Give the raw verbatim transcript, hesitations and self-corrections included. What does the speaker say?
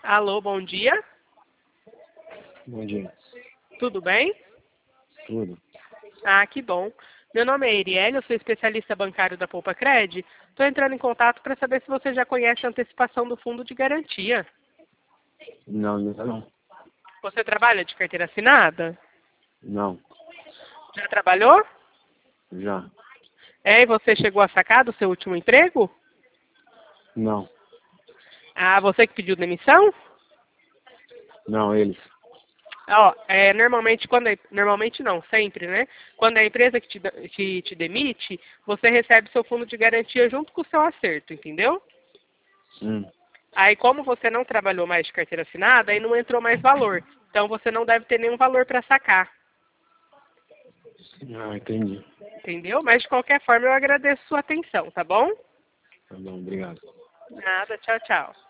Alô, bom dia. Bom dia. Tudo bem? Tudo. Ah, que bom. Meu nome é Erielle, eu sou especialista bancário da Poupa Cred. Estou entrando em contato para saber se você já conhece a antecipação do fundo de garantia. Não, ainda não. Você trabalha de carteira assinada? Não. Já trabalhou? Já. É, e você chegou a sacar do seu último emprego? Não. Ah, você que pediu demissão? Não, eles. Ó, é, normalmente, quando é, normalmente não, sempre, né? Quando é a empresa que te, da- que te demite, você recebe seu fundo de garantia junto com o seu acerto, entendeu? Hum. Aí, como você não trabalhou mais de carteira assinada, aí não entrou mais valor. Então, você não deve ter nenhum valor para sacar, Ah, entendi. entendeu? Mas, de qualquer forma, eu agradeço sua atenção, tá bom? Tá bom, obrigado. Nada, tchau, tchau.